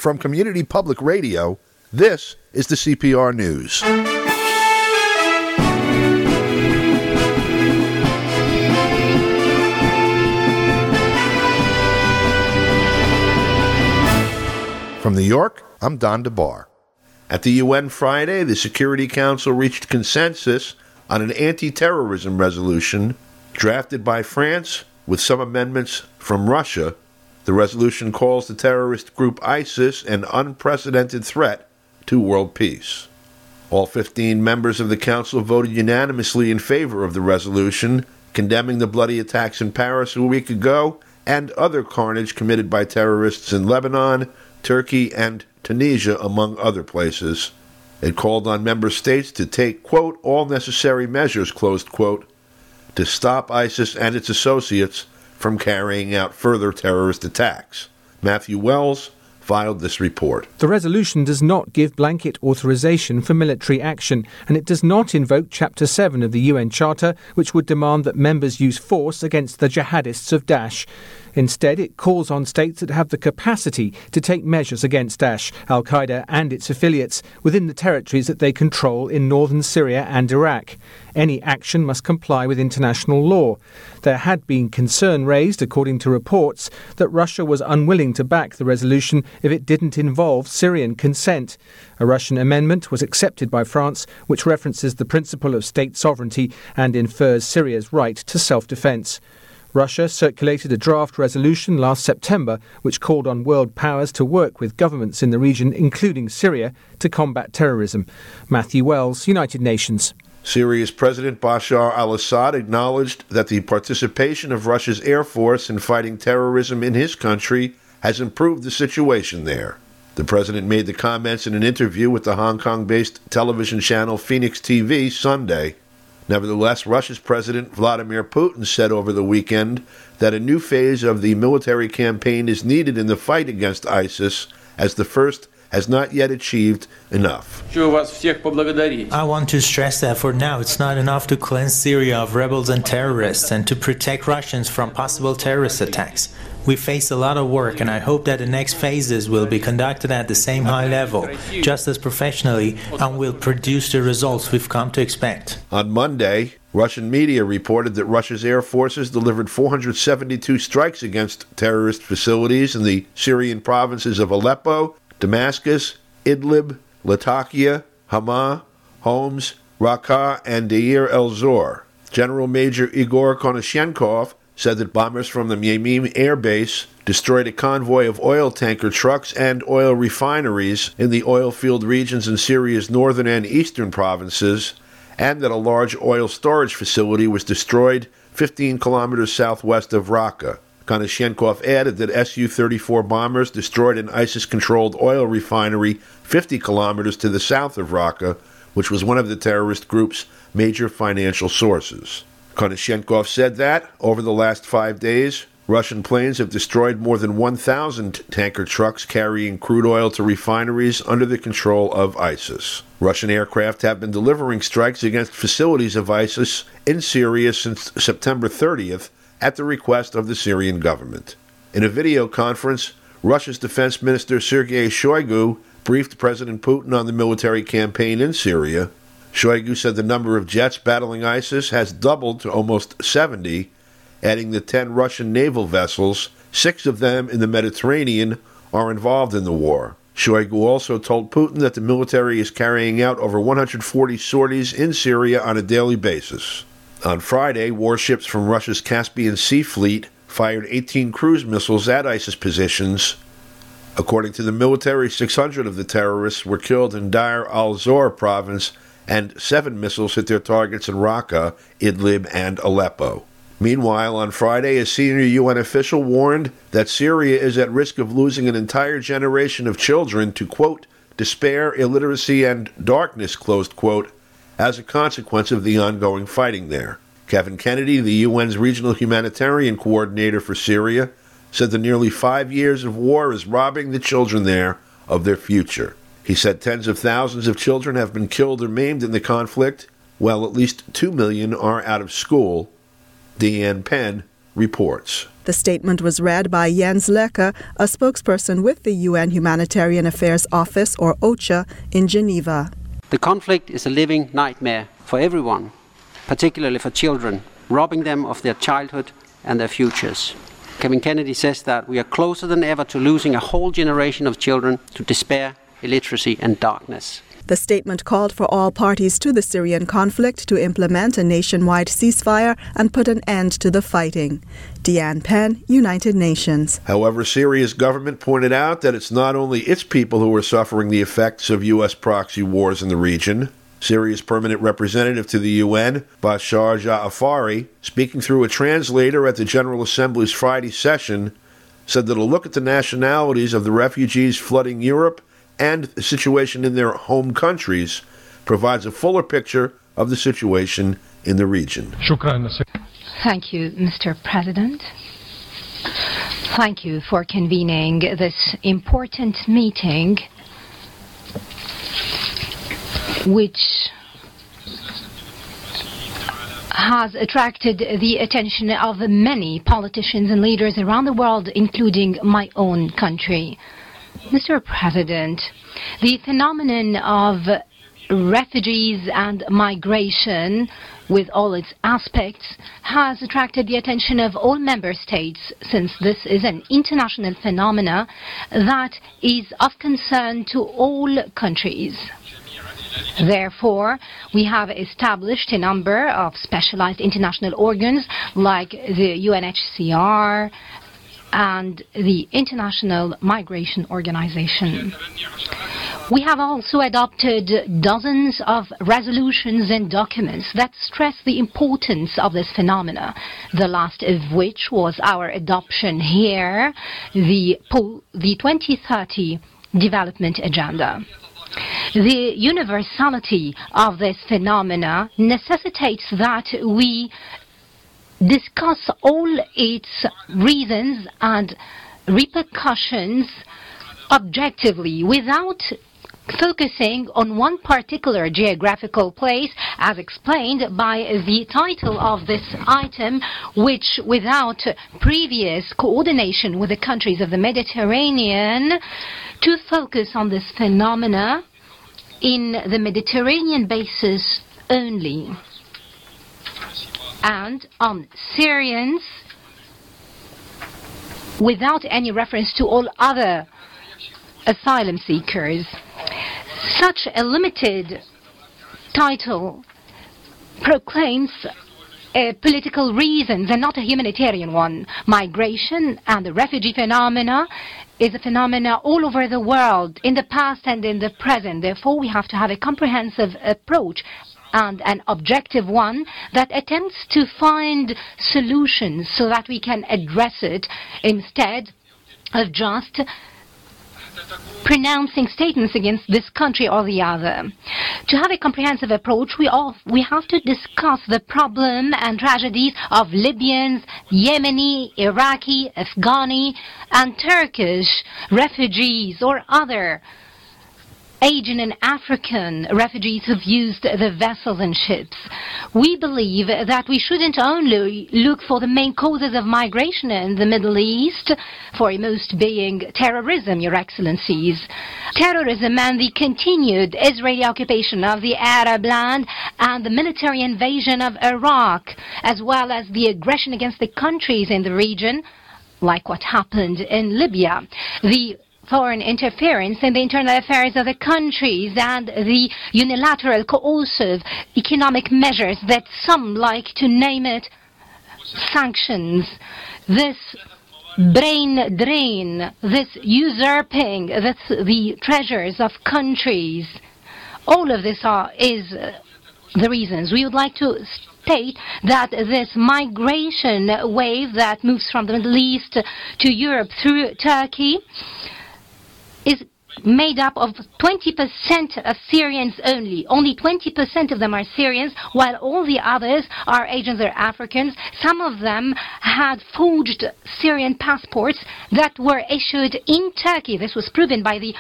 From Community Public Radio, this is the CPR News. From New York, I'm Don DeBar. At the UN Friday, the Security Council reached consensus on an anti-terrorism resolution drafted by France with some amendments from Russia. The resolution calls the terrorist group ISIS an unprecedented threat to world peace. All 15 members of the Council voted unanimously in favor of the resolution, condemning the bloody attacks in Paris a week ago and other carnage committed by terrorists in Lebanon, Turkey, and Tunisia, among other places. It called on member states to take, quote, all necessary measures, closed quote, to stop ISIS and its associates from carrying out further terrorist attacks. Matthew Wells filed this report. The resolution does not give blanket authorization for military action, and it does not invoke Chapter 7 of the UN Charter, which would demand that members use force against the jihadists of Daesh. Instead, it calls on states that have the capacity to take measures against Daesh, al-Qaeda and its affiliates within the territories that they control in northern Syria and Iraq. Any action must comply with international law. There had been concern raised, according to reports, that Russia was unwilling to back the resolution if it didn't involve Syrian consent. A Russian amendment was accepted by France, which references the principle of state sovereignty and infers Syria's right to self-defense. Russia circulated a draft resolution last September which called on world powers to work with governments in the region, including Syria, to combat terrorism. Matthew Wells, United Nations. Syria's President Bashar al-Assad acknowledged that the participation of Russia's Air Force in fighting terrorism in his country has improved the situation there. The president made the comments in an interview with the Hong Kong-based television channel Phoenix TV Sunday. Nevertheless, Russia's President Vladimir Putin said over the weekend that a new phase of the military campaign is needed in the fight against ISIS, as the first has not yet achieved enough. I want to stress that for now it's not enough to cleanse Syria of rebels and terrorists and to protect Russians from possible terrorist attacks. We face a lot of work, and I hope that the next phases will be conducted at the same high level, just as professionally, and will produce the results we've come to expect. On Monday, Russian media reported that Russia's air forces delivered 472 strikes against terrorist facilities in the Syrian provinces of Aleppo, Damascus, Idlib, Latakia, Hama, Homs, Raqqa, and Deir el-Zor. General Major Igor Konashenkov said that bombers from the Yemim air base destroyed a convoy of oil tanker trucks and oil refineries in the oil-field regions in Syria's northern and eastern provinces, and that a large oil storage facility was destroyed 15 kilometers southwest of Raqqa. Konashenkov added that Su-34 bombers destroyed an ISIS-controlled oil refinery 50 kilometers to the south of Raqqa, which was one of the terrorist group's major financial sources. Konashenkov said that, over the last 5 days, Russian planes have destroyed more than 1,000 tanker trucks carrying crude oil to refineries under the control of ISIS. Russian aircraft have been delivering strikes against facilities of ISIS in Syria since September 30th at the request of the Syrian government. In a video conference, Russia's Defense Minister Sergei Shoigu briefed President Putin on the military campaign in Syria. Shoigu said the number of jets battling ISIS has doubled to almost 70, adding that 10 Russian naval vessels, 6 of them in the Mediterranean, are involved in the war. Shoigu also told Putin that the military is carrying out over 140 sorties in Syria on a daily basis. On Friday, warships from Russia's Caspian Sea Fleet fired 18 cruise missiles at ISIS positions. According to the military, 600 of the terrorists were killed in Deir al-Zor province, and 7 missiles hit their targets in Raqqa, Idlib, and Aleppo. Meanwhile, on Friday, a senior UN official warned that Syria is at risk of losing an entire generation of children to, quote, despair, illiteracy, and darkness, closed quote, as a consequence of the ongoing fighting there. Kevin Kennedy, the UN's regional humanitarian coordinator for Syria, said the nearly 5 years of war is robbing the children there of their future. He said tens of thousands of children have been killed or maimed in the conflict, while at least 2 million are out of school. Deanne Penn reports. The statement was read by Jens Leke, a spokesperson with the UN Humanitarian Affairs Office, or OCHA, in Geneva. The conflict is a living nightmare for everyone, particularly for children, robbing them of their childhood and their futures. Kevin Kennedy says that we are closer than ever to losing a whole generation of children to despair, illiteracy and darkness. The statement called for all parties to the Syrian conflict to implement a nationwide ceasefire and put an end to the fighting. Deanne Penn, United Nations. However, Syria's government pointed out that it's not only its people who are suffering the effects of U.S. proxy wars in the region. Syria's permanent representative to the UN, Bashar Ja'afari, speaking through a translator at the General Assembly's Friday session, said that a look at the nationalities of the refugees flooding Europe and the situation in their home countries provides a fuller picture of the situation in the region. Thank you, Mr. President. Thank you for convening this important meeting, which has attracted the attention of many politicians and leaders around the world, including my own country. Mr. President, the phenomenon of refugees and migration, with all its aspects, has attracted the attention of all member states, since this is an international phenomenon that is of concern to all countries. Therefore, we have established a number of specialized international organs like the UNHCR and the International Migration Organization. We have also adopted dozens of resolutions and documents that stress the importance of this phenomena, the last of which was our adoption here, the 2030 Development Agenda. The universality of this phenomena necessitates that we discuss all its reasons and repercussions objectively, without focusing on one particular geographical place, as explained by the title of this item, which, without previous coordination with the countries of the Mediterranean, to focus on this phenomena in the Mediterranean basis only, and on Syrians without any reference to all other asylum seekers. Such a limited title proclaims political reasons and not a humanitarian one. Migration and the refugee phenomena is a phenomena all over the world, in the past and in the present. Therefore, we have to have a comprehensive approach, and an objective one that attempts to find solutions so that we can address it instead of just pronouncing statements against this country or the other. To have a comprehensive approach, we have to discuss the problem and tragedies of Libyans, Yemeni, Iraqi, Afghani, and Turkish refugees or other Asian and African refugees who've used the vessels and ships. We believe that we shouldn't only look for the main causes of migration in the Middle East, foremost being terrorism, Your Excellencies. Terrorism and the continued Israeli occupation of the Arab land and the military invasion of Iraq, as well as the aggression against the countries in the region, like what happened in Libya. The foreign interference in the internal affairs of the countries and the unilateral coercive economic measures that some like to name it sanctions. This brain drain, this usurping the treasures of countries, all of this is the reasons. We would like to state that this migration wave that moves from the Middle East to Europe through Turkey is made up of 20% of Syrians only. Only 20% of them are Syrians, while all the others are Asians or Africans. Some of them had forged Syrian passports that were issued in Turkey. This was proven by the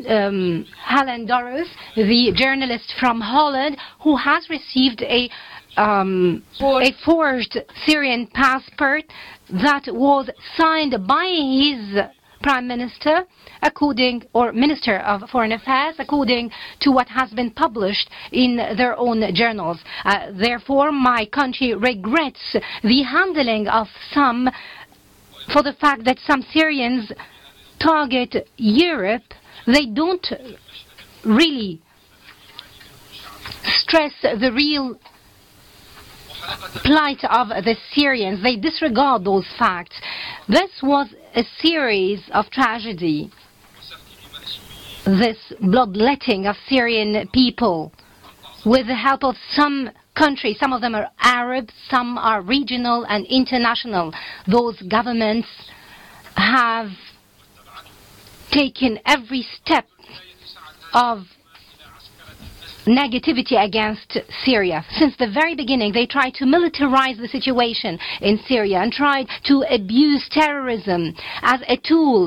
Helen Dorus, the journalist from Holland, who has received a a forged Syrian passport that was signed by his Prime Minister, Minister of Foreign Affairs, according to what has been published in their own journals. Therefore, my country regrets the handling of some, for the fact that some Syrians target Europe. They don't really stress the real plight of the Syrians. They disregard those facts. This was a series of tragedy, this bloodletting of Syrian people, with the help of some countries. Some of them are Arab, some are regional and international. Those governments have taken every step of negativity against Syria. Since the very beginning, they tried to militarize the situation in Syria and tried to abuse terrorism as a tool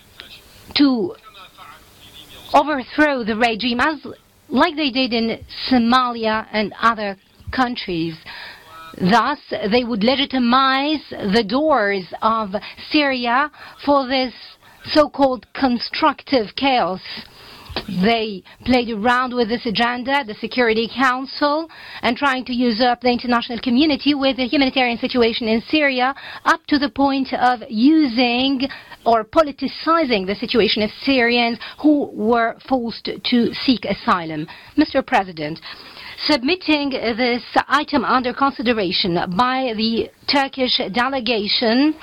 to overthrow the regime, like they did in Somalia and other countries. Thus, they would legitimize the doors of Syria for this so-called constructive chaos. They played around with this agenda, the Security Council, and trying to usurp the international community with the humanitarian situation in Syria, up to the point of using or politicizing the situation of Syrians who were forced to seek asylum. Mr. President, submitting this item under consideration by the Turkish delegation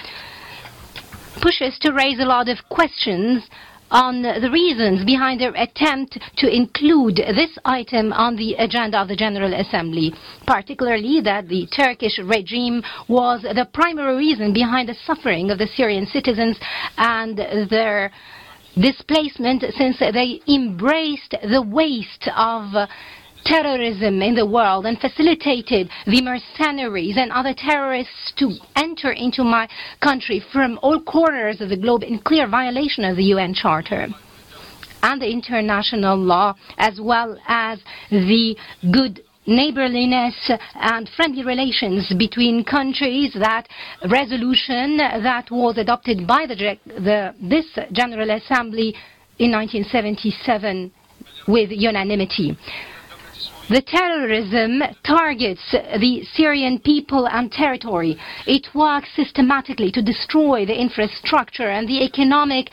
pushes to raise a lot of questions on the reasons behind their attempt to include this item on the agenda of the General Assembly, particularly that the Turkish regime was the primary reason behind the suffering of the Syrian citizens and their displacement, since they embraced the waste of terrorism in the world and facilitated the mercenaries and other terrorists to enter into my country from all corners of the globe in clear violation of the UN Charter and the international law, as well as the good neighborliness and friendly relations between countries. That resolution that was adopted by this General Assembly in 1977 with unanimity. The terrorism targets the Syrian people and territory. It works systematically to destroy the infrastructure and the economic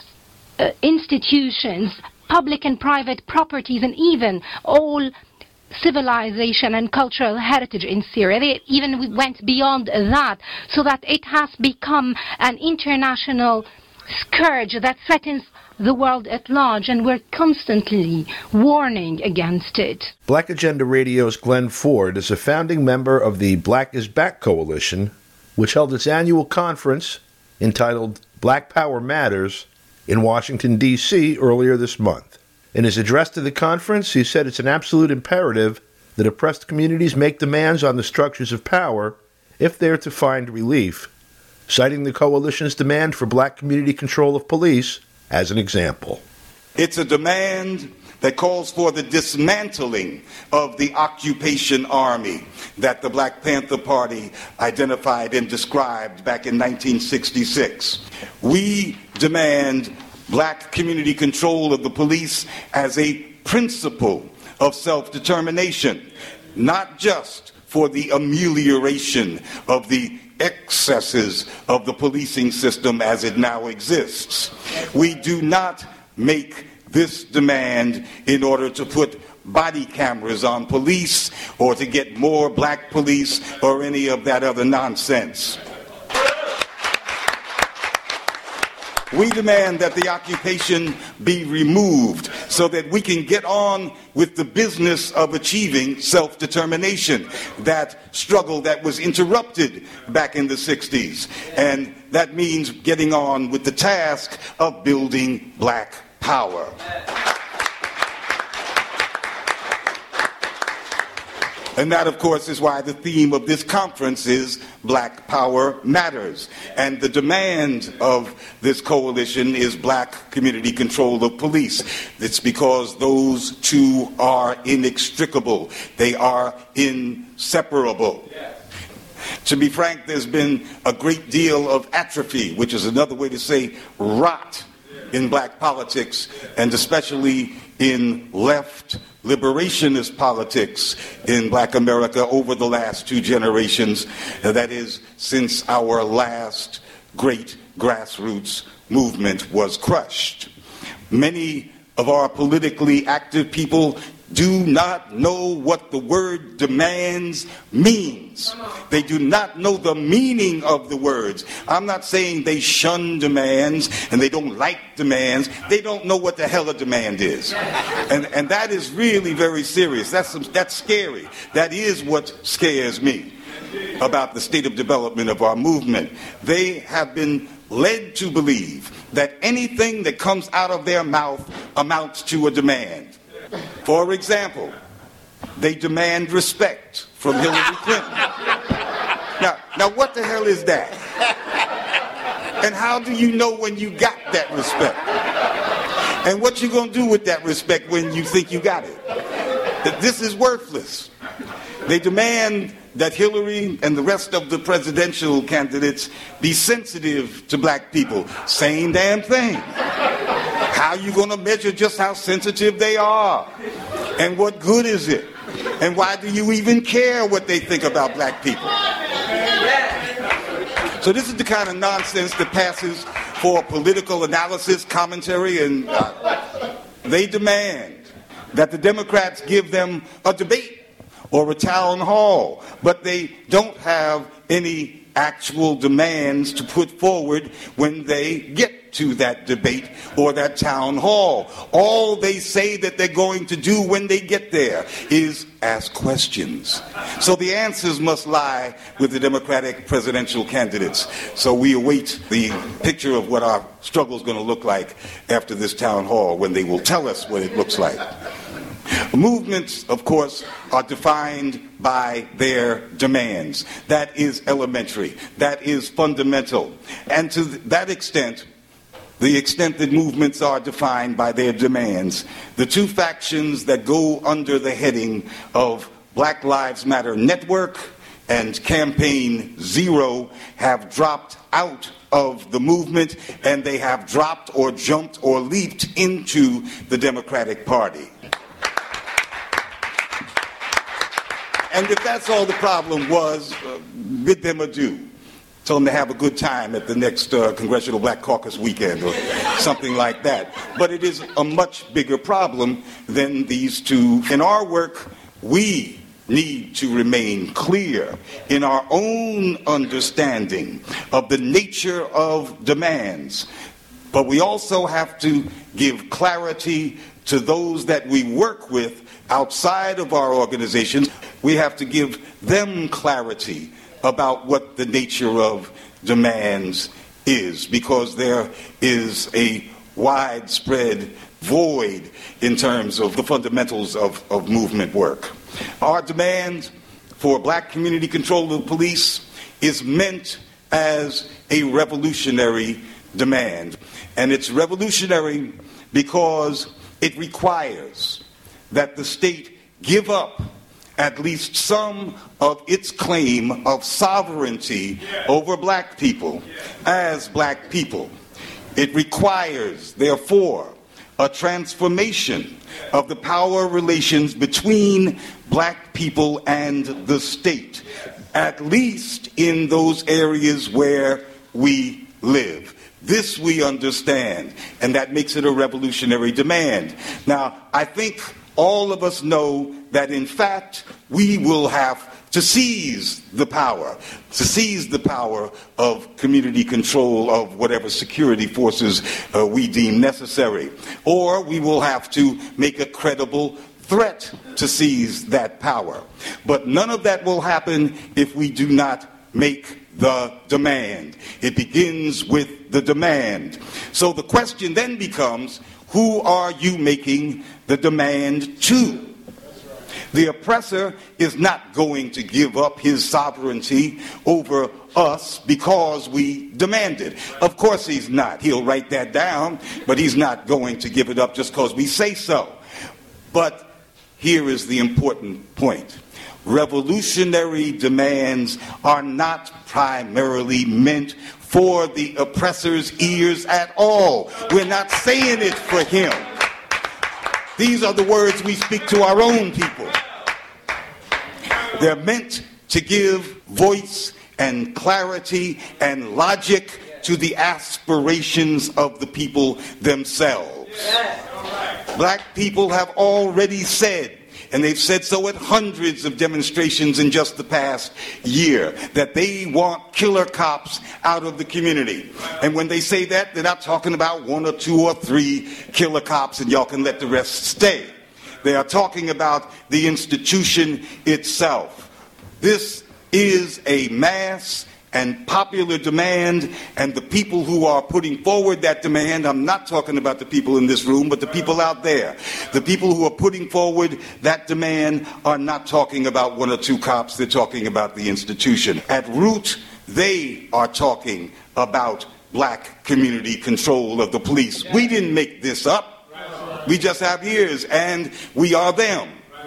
institutions, public and private properties, and even all civilization and cultural heritage in Syria. They even went beyond that, so that it has become an international scourge that threatens the world at large, and we're constantly warning against it. Black Agenda Radio's Glenn Ford is a founding member of the Black is Back Coalition, which held its annual conference entitled Black Power Matters in Washington, D.C. earlier this month. In his address to the conference, he said it's an absolute imperative that oppressed communities make demands on the structures of power if they're to find relief, citing the coalition's demand for black community control of police as an example. It's a demand that calls for the dismantling of the occupation army that the Black Panther Party identified and described back in 1966. We demand black community control of the police as a principle of self-determination, not just for the amelioration of the excesses of the policing system as it now exists. We do not make this demand in order to put body cameras on police or to get more black police or any of that other nonsense. We demand that the occupation be removed so that we can get on with the business of achieving self-determination, that struggle that was interrupted back in the 60s. And that means getting on with the task of building black power. And that, of course, is why the theme of this conference is Black Power Matters. And the demand of this coalition is black community control of police. It's because those two are inextricable. They are inseparable. To be frank, there's been a great deal of atrophy, which is another way to say rot, in black politics, and especially in left liberationist politics in black America over the last 2 generations, that is, since our last great grassroots movement was crushed. Many of our politically active people do not know what the word demands means. They do not know the meaning of the words. I'm not saying they shun demands and they don't like demands. They don't know what the hell a demand is. And that is really very serious. That's scary. That is what scares me about the state of development of our movement. They have been led to believe that anything that comes out of their mouth amounts to a demand. For example, they demand respect from Hillary Clinton. Now what the hell is that? And how do you know when you got that respect? And what you gonna do with that respect when you think you got it? That this is worthless. They demand that Hillary and the rest of the presidential candidates be sensitive to black people. Same damn thing. How are you going to measure just how sensitive they are? And what good is it? And why do you even care what they think about black people? So this is the kind of nonsense that passes for political analysis, commentary, and they demand that the Democrats give them a debate or a town hall, but they don't have any actual demands to put forward when they get to that debate or that town hall. All they say that they're going to do when they get there is ask questions. So the answers must lie with the Democratic presidential candidates. So we await the picture of what our struggle is going to look like after this town hall, when they will tell us what it looks like. Movements, of course, are defined by their demands. That is elementary. That is fundamental. And to that extent, the extent that movements are defined by their demands, the two factions that go under the heading of Black Lives Matter Network and Campaign Zero have dropped out of the movement, and they have dropped or jumped or leaped into the Democratic Party. And if that's all the problem was, bid them adieu. Tell them to have a good time at the next Congressional Black Caucus weekend or something like that. But it is a much bigger problem than these two. In our work, we need to remain clear in our own understanding of the nature of demands. But we also have to give clarity to those that we work with outside of our organizations. We have to give them clarity about what the nature of demands is, because there is a widespread void in terms of the fundamentals of movement work. Our demand for black community control of the police is meant as a revolutionary demand. And it's revolutionary because it requires that the state give up at least some of its claim of sovereignty over black people as black people. It requires, therefore, a transformation of the power relations between black people and the state, at least in those areas where we live. This we understand, and that makes it a revolutionary demand. Now, I think all of us know that, in fact, we will have to seize the power of community control of whatever security forces we deem necessary. Or we will have to make a credible threat to seize that power. But none of that will happen if we do not make the demand. It begins with the demand. So the question then becomes, who are you making the demand to? The oppressor is not going to give up his sovereignty over us because we demand it. Of course he's not. He'll write that down, but he's not going to give it up just because we say so. But here is the important point. Revolutionary demands are not primarily meant for the oppressor's ears at all. We're not saying it for him. These are the words we speak to our own people. They're meant to give voice and clarity and logic to the aspirations of the people themselves. Black people have already said, and they've said so at hundreds of demonstrations in just the past year, that they want killer cops out of the community. And when they say that, they're not talking about 1 or 2 or 3 killer cops and y'all can let the rest stay. They are talking about the institution itself. This is a mass and popular demand, and the people who are putting forward that demand, I'm not talking about the people in this room, but the people out there. The people who are putting forward that demand are not talking about 1 or 2 cops, they're talking about the institution. At root, they are talking about black community control of the police. We didn't make this up. We just have ears, and we are them.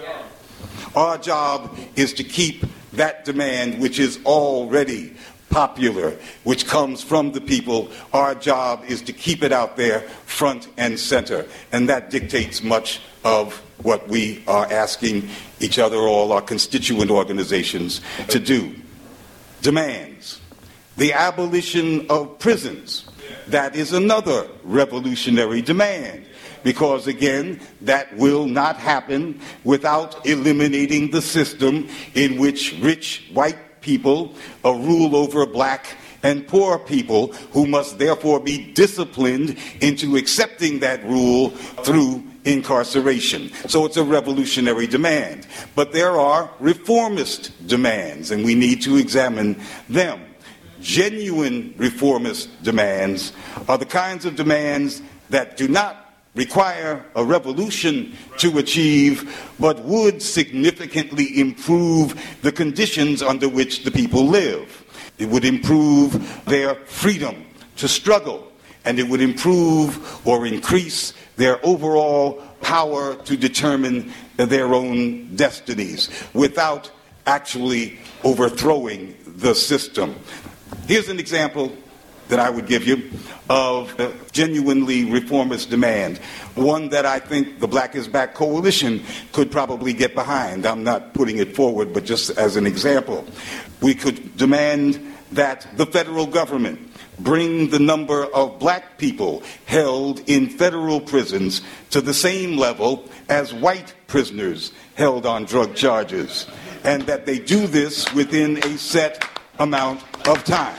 Our job is to keep that demand, which is already popular, which comes from the people. Our job is to keep it out there front and center, and that dictates much of what we are asking each other, all our constituent organizations, to do. Demands. The abolition of prisons. That is another revolutionary demand, because again, that will not happen without eliminating the system in which rich white people rule over black and poor people, who must therefore be disciplined into accepting that rule through incarceration. So it's a revolutionary demand. But there are reformist demands, and we need to examine them. Genuine reformist demands are the kinds of demands that do not require a revolution to achieve, but would significantly improve the conditions under which the people live. It would improve their freedom to struggle, and it would improve or increase their overall power to determine their own destinies without actually overthrowing the system. Here's an example that I would give you of a genuinely reformist demand, one that I think the Black is Back Coalition could probably get behind. I'm not putting it forward, but just as an example. We could demand that the federal government bring the number of black people held in federal prisons to the same level as white prisoners held on drug charges, and that they do this within a set amount of time.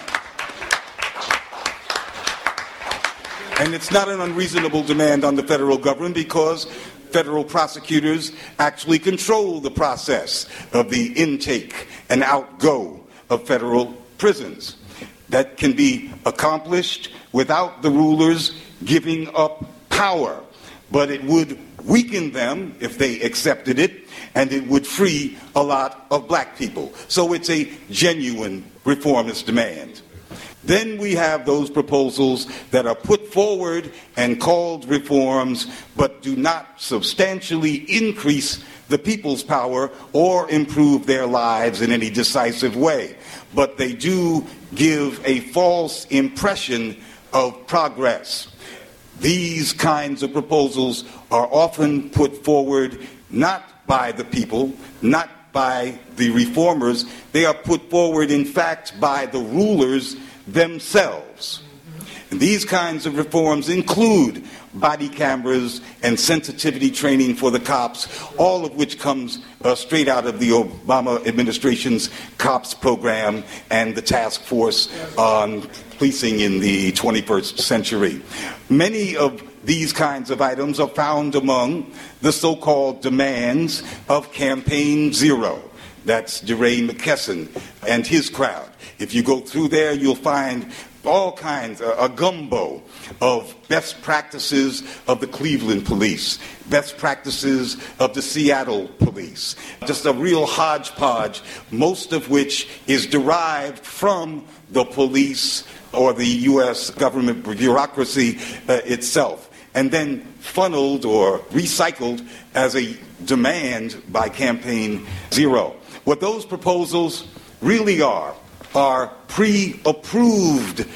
And it's not an unreasonable demand on the federal government, because federal prosecutors actually control the process of the intake and outgo of federal prisons. That can be accomplished without the rulers giving up power, but it would weaken them if they accepted it, and it would free a lot of black people. So it's a genuine reformist demand. Then we have those proposals that are put forward and called reforms, but do not substantially increase the people's power or improve their lives in any decisive way. But they do give a false impression of progress. These kinds of proposals are often put forward not by the people, not by the reformers. They are put forward, in fact, by the rulers themselves. And these kinds of reforms include body cameras and sensitivity training for the cops, all of which comes straight out of the Obama administration's COPS program and the task force on policing in the 21st century. Many of these kinds of items are found among the so-called demands of Campaign Zero. That's DeRay McKesson and his crowd. If you go through there, you'll find all kinds, a gumbo of best practices of the Cleveland police, best practices of the Seattle police, just a real hodgepodge, most of which is derived from the police or the U.S. government bureaucracy itself, and then funneled or recycled as a demand by Campaign Zero. What those proposals really are pre-approved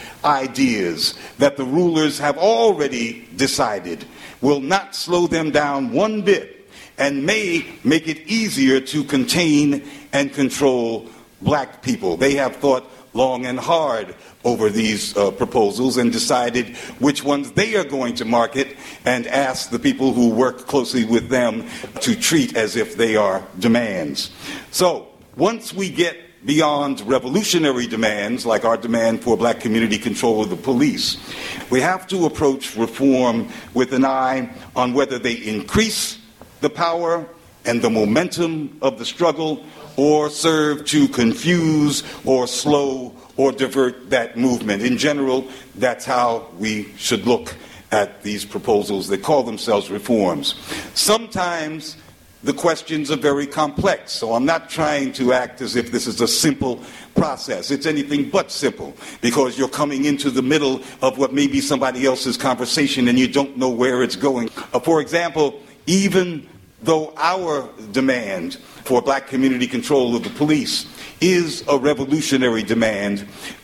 ideas that the rulers have already decided will not slow them down one bit and may make it easier to contain and control black people. They have thought long and hard over these proposals and decided which ones they are going to market and ask the people who work closely with them to treat as if they are demands. So once we get beyond revolutionary demands like our demand for black community control of the police, we have to approach reform with an eye on whether they increase the power and the momentum of the struggle or serve to confuse or slow or divert that movement. In general, that's how we should look at these proposals that call themselves reforms. Sometimes the questions are very complex, so I'm not trying to act as if this is a simple process. It's anything but simple, because you're coming into the middle of what may be somebody else's conversation and you don't know where it's going. For example, even though our demand for black community control of the police is a revolutionary demand,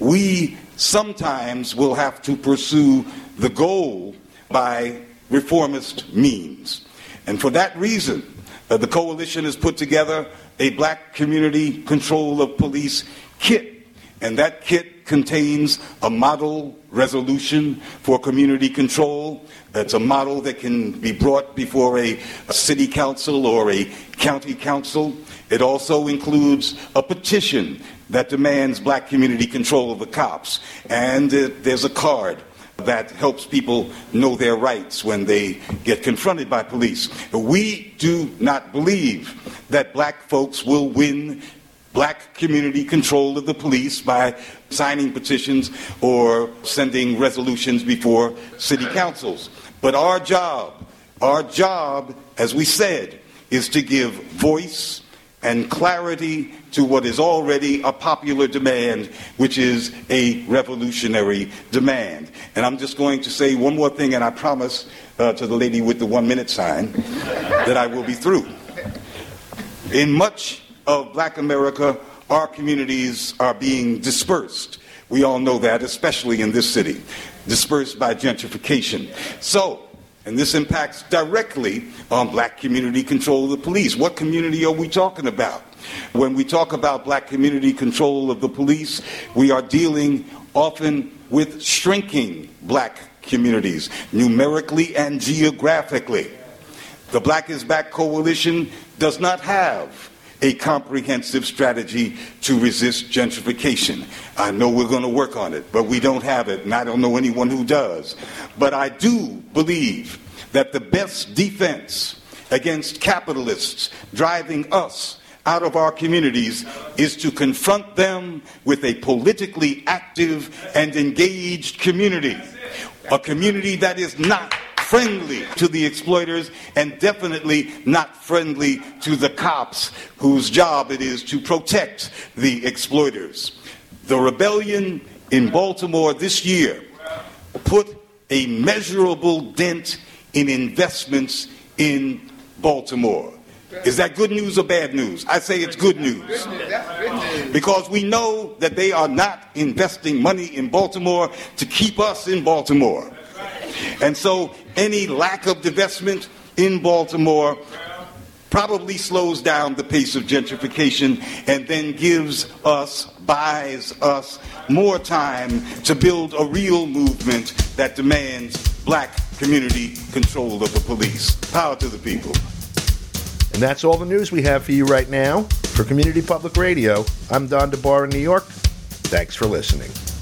we sometimes will have to pursue the goal by reformist means. And for that reason, the coalition has put together a black community control of police kit, and that kit contains a model resolution for community control. That's a model that can be brought before a city council or a county council. It also includes a petition that demands black community control of the cops, and there's a card that helps people know their rights when they get confronted by police. We do not believe that black folks will win black community control of the police by signing petitions or sending resolutions before city councils. But our job, as we said, is to give voice and clarity to what is already a popular demand, which is a revolutionary demand. And I'm just going to say one more thing, and I promise to the lady with the 1 minute sign that I will be through. In much of black America, our communities are being dispersed. We all know that, especially in this city, dispersed by gentrification. So, and this impacts directly on black community control of the police. What community are we talking about? When we talk about black community control of the police, we are dealing often with shrinking black communities, numerically and geographically. The Black is Back Coalition does not have a comprehensive strategy to resist gentrification. I know we're going to work on it, but we don't have it, and I don't know anyone who does. But I do believe that the best defense against capitalists driving us out of our communities is to confront them with a politically active and engaged community. A community that is not friendly to the exploiters and definitely not friendly to the cops whose job it is to protect the exploiters. The rebellion in Baltimore this year put a measurable dent in investments in Baltimore. Is that good news or bad news? I say it's good news. Because we know that they are not investing money in Baltimore to keep us in Baltimore. And so any lack of divestment in Baltimore probably slows down the pace of gentrification and then buys us more time to build a real movement that demands black community control of the police. Power to the people. And that's all the news we have for you right now. For Community Public Radio, I'm Don DeBar in New York. Thanks for listening.